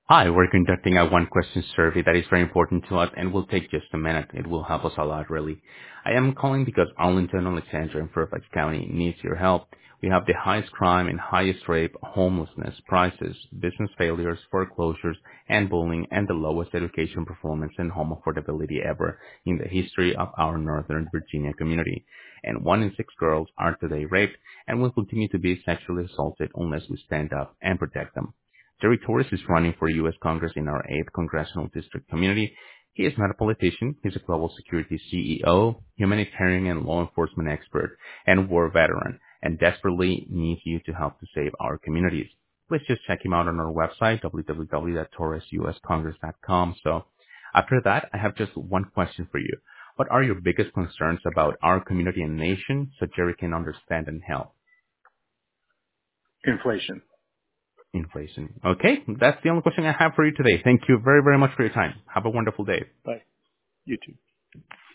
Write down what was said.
Hi, we're conducting a one-question survey that is very important to us and will take just a minute. It will help us a lot, really. I am calling because Arlington, Alexandria, and Fairfax County needs your help. We have the highest crime and highest rape, homelessness, prices, business failures, foreclosures, and bullying, and the lowest education performance and home affordability ever in the history of our Northern Virginia community. And 1 in 6 girls are today raped and will continue to be sexually assaulted unless we stand up and protect them. Jerry Torres is running for U.S. Congress in our 8th Congressional District community. He is not a politician. He's a global security CEO, humanitarian and law enforcement expert, and war veteran, and desperately needs you to help to save our communities. Please just check him out on our website, www.torresuscongress.com. So after that, I have just one question for you. What are your biggest concerns about our community and nation so Jerry can understand and help? Inflation. Inflation. Okay, that's the only question I have for you today. Thank you very, very much for your time. Have a wonderful day. Bye. You too.